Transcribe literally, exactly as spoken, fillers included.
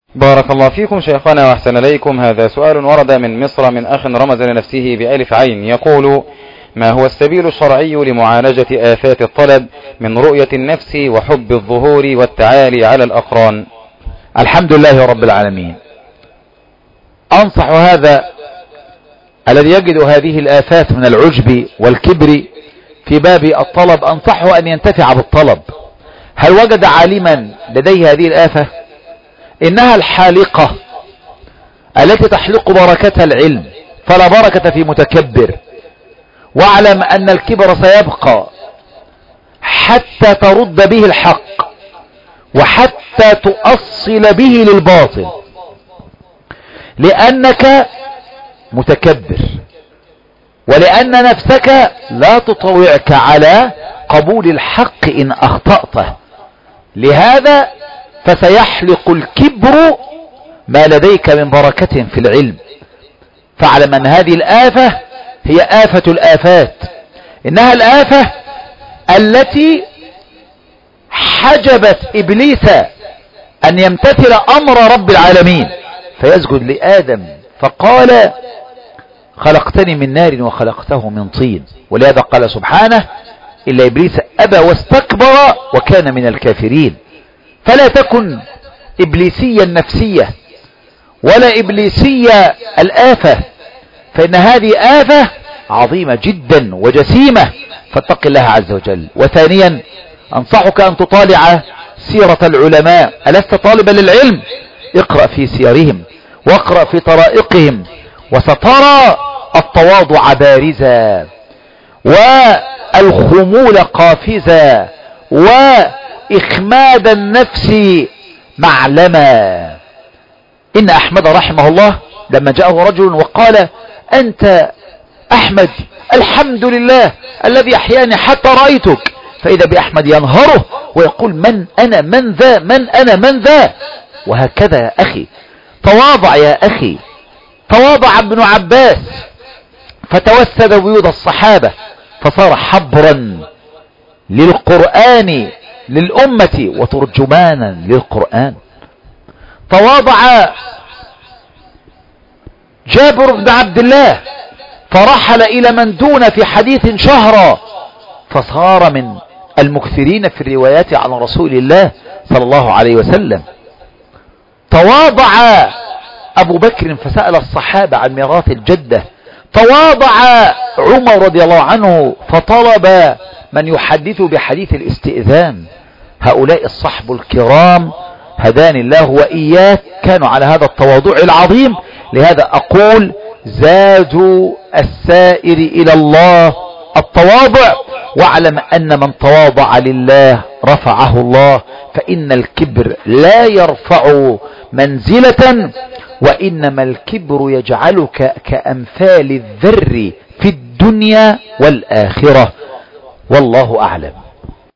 بارك الله فيكم شيخنا وأحسن إليكم. هذا سؤال ورد من مصر من أخ رمز لنفسه بألف عين، يقول: ما هو السبيل الشرعي لمعالجة آفات الطلب من رؤية النفس وحب الظهور والتعالي على الأقران؟ الحمد لله رب العالمين. أنصح هذا الذي يجد هذه الآفات من العجب والكبر في باب الطلب، أنصحه أن ينتفع بالطلب. هل وجد عالما لديه هذه الآفة؟ إنها الحالقة التي تحلق بركة العلم، فلا بركة في متكبر. واعلم أن الكبر سيبقى حتى ترد به الحق وحتى تؤصل به للباطل، لأنك متكبر ولأن نفسك لا تطوعك على قبول الحق إن أخطأته. لهذا فسيحلق الكبر ما لديك من بركة في العلم. فاعلم أن هذه الآفة هي آفة الآفات، إنها الآفة التي حجبت إبليس أن يمتثل أمر رب العالمين فيسجد لآدم، فقال: خلقتني من نار وخلقته من طين. ولهذا قال سبحانه: إلا إبليس أبى واستكبر وكان من الكافرين. فلا تكن إبليسيا النفسية ولا إبليسية الآفة، فإن هذه آفة عظيمة جدا وجسيمة، فاتق الله عز وجل. وثانيا أنصحك أن تطالع سيرة العلماء. ألست طالبا للعلم؟ اقرأ في سيرهم واقرأ في طرائقهم، وسترى التواضع بارزا والخمول قافزا وإخماد النفس معلما. إن أحمد رحمه الله لما جاءه رجل وقال: أنت أحمد، الحمد لله الذي أحياني حتى رأيتك، فإذا بأحمد ينهره ويقول: من أنا من ذا من أنا من ذا. وهكذا يا أخي، تواضع يا أخي. تواضع ابن عباس فتوسد بيوض الصحابة فصار حبرا للقرآن للأمة وترجمانا للقرآن. تواضع جابر بن عبد الله فرحل إلى من دون في حديث شهرا فصار من المكثرين في الروايات عن رسول الله صلى الله عليه وسلم. تواضع أبو بكر فسأل الصحابة عن ميراث الجدة. تواضع عمر رضي الله عنه فطلب من يحدث بحديث الاستئذان. هؤلاء الصحب الكرام هداني الله وإياك كانوا على هذا التواضع العظيم. لهذا أقول: زادوا السائر إلى الله التواضع، واعلم أن من تواضع لله رفعه الله، فإن الكبر لا يرفع منزلة، وإنما الكبر يجعلك كأمثال الذر في الدنيا والآخرة. والله أعلم.